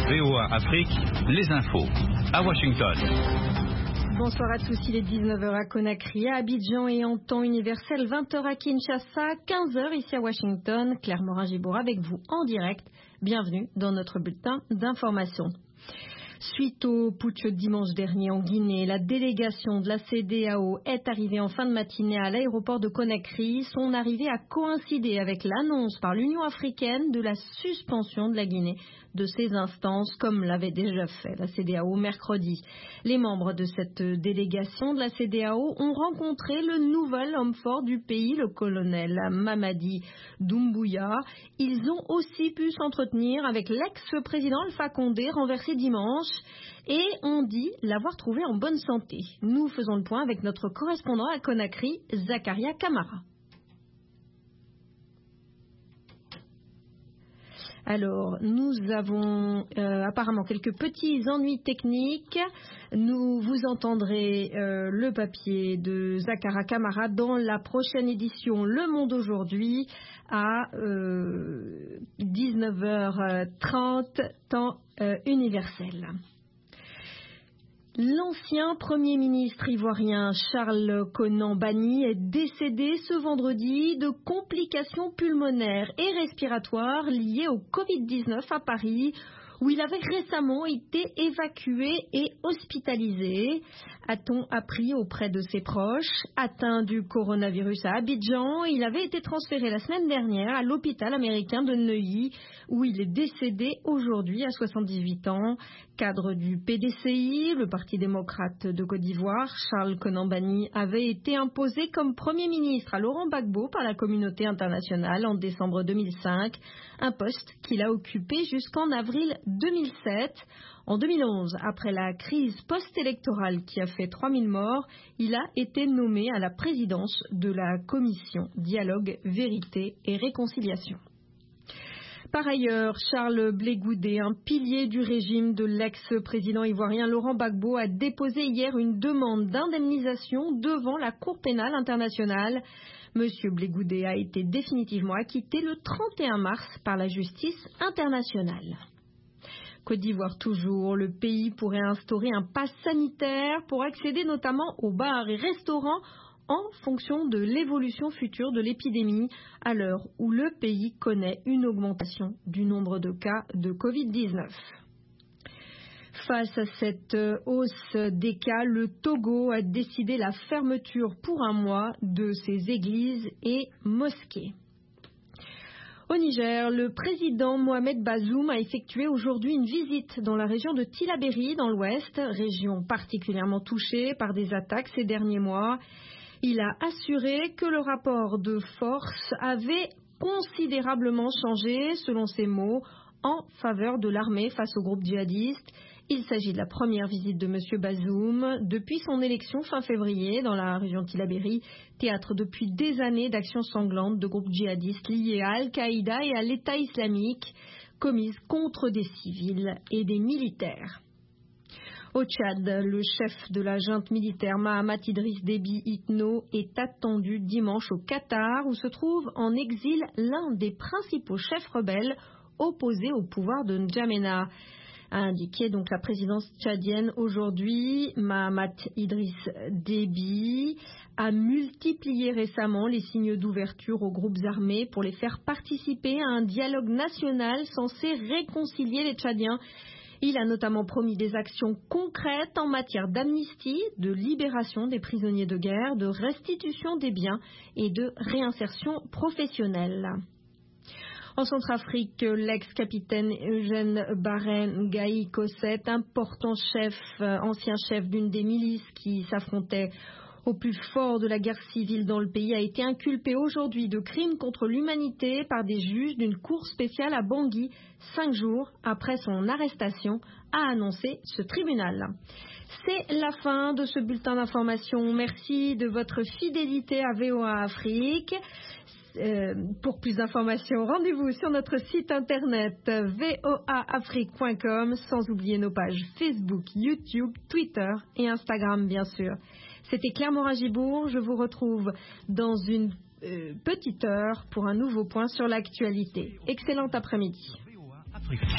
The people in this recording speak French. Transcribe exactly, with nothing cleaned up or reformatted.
V O A Afrique, les infos, à Washington. Bonsoir à tous, il est dix-neuf heures à Conakry, à Abidjan et en temps universel, vingt heures à Kinshasa, quinze heures ici à Washington. Claire Morin-Gibour avec vous en direct. Bienvenue dans notre bulletin d'information. Suite au putsch dimanche dernier en Guinée, la délégation de la C E D E A O est arrivée en fin de matinée à l'aéroport de Conakry. Son arrivée a coïncidé avec l'annonce par l'Union africaine de la suspension de la Guinée de ses instances, comme l'avait déjà fait la C E D E A O mercredi. Les membres de cette délégation de la C E D E A O ont rencontré le nouvel homme fort du pays, le colonel Mamadi Doumbouya. Ils ont aussi pu s'entretenir avec l'ex-président Alpha Condé, renversé dimanche, et on dit l'avoir trouvé en bonne santé. Nous faisons le point avec notre correspondant à Conakry, Zakaria Kamara. Alors, nous avons euh, apparemment quelques petits ennuis techniques. Nous vous entendrez euh, le papier de Zakaria Kamara dans la prochaine édition Le Monde aujourd'hui à euh, dix-neuf heures trente, temps euh, universel. L'ancien Premier ministre ivoirien Charles Konan Banny est décédé ce vendredi de complications pulmonaires et respiratoires liées au covid dix-neuf à Paris, où il avait récemment été évacué et hospitalisé, a-t-on appris auprès de ses proches. Atteint du coronavirus à Abidjan, il avait été transféré la semaine dernière à l'hôpital américain de Neuilly, où il est décédé aujourd'hui à soixante-dix-huit ans. Cadre du P D C I, le Parti démocrate de Côte d'Ivoire, Charles Konan Banny avait été imposé comme Premier ministre à Laurent Gbagbo par la communauté internationale en décembre deux mille cinq, un poste qu'il a occupé jusqu'en avril deux mille sept. En deux mille onze, après la crise post-électorale qui a fait trois mille morts, il a été nommé à la présidence de la commission Dialogue, Vérité et Réconciliation. Par ailleurs, Charles Blé Goudé, un pilier du régime de l'ex-président ivoirien Laurent Gbagbo, a déposé hier une demande d'indemnisation devant la Cour pénale internationale. Monsieur Blé Goudé a été définitivement acquitté le trente et un mars par la justice internationale. Côte d'Ivoire toujours, le pays pourrait instaurer un pass sanitaire pour accéder notamment aux bars et restaurants en fonction de l'évolution future de l'épidémie, à l'heure où le pays connaît une augmentation du nombre de cas de covid dix-neuf. Face à cette hausse des cas, le Togo a décidé la fermeture pour un mois de ses églises et mosquées. Au Niger, le président Mohamed Bazoum a effectué aujourd'hui une visite dans la région de Tillabéri, dans l'ouest, région particulièrement touchée par des attaques ces derniers mois. Il a assuré que le rapport de force avait considérablement changé, selon ses mots, en faveur de l'armée face au groupe djihadiste. Il s'agit de la première visite de M. Bazoum depuis son élection fin février dans la région de Tillabéri, théâtre depuis des années d'actions sanglantes de groupes djihadistes liés à Al-Qaïda et à l'État islamique, commises contre des civils et des militaires. Au Tchad, le chef de la junte militaire Mahamat Idriss Déby Itno est attendu dimanche au Qatar, où se trouve en exil l'un des principaux chefs rebelles opposés au pouvoir de N'Djamena, a indiqué donc la présidence tchadienne aujourd'hui. Mahamat Idriss Déby a multiplié récemment les signes d'ouverture aux groupes armés pour les faire participer à un dialogue national censé réconcilier les Tchadiens. Il a notamment promis des actions concrètes en matière d'amnistie, de libération des prisonniers de guerre, de restitution des biens et de réinsertion professionnelle. En Centrafrique, l'ex-capitaine Eugène Barren Gaï Cosset, important chef, ancien chef d'une des milices qui s'affrontait au plus fort de la guerre civile dans le pays, a été inculpé aujourd'hui de crimes contre l'humanité par des juges d'une cour spéciale à Bangui, cinq jours après son arrestation, a annoncé ce tribunal. C'est la fin de ce bulletin d'information. Merci de votre fidélité à V O A Afrique. Euh, pour plus d'informations, rendez-vous sur notre site internet v o a afrique point com, sans oublier nos pages Facebook, YouTube, Twitter et Instagram, bien sûr. C'était Claire Morin-Gibour. Je vous retrouve dans une euh, petite heure pour un nouveau point sur l'actualité. Excellent après-midi.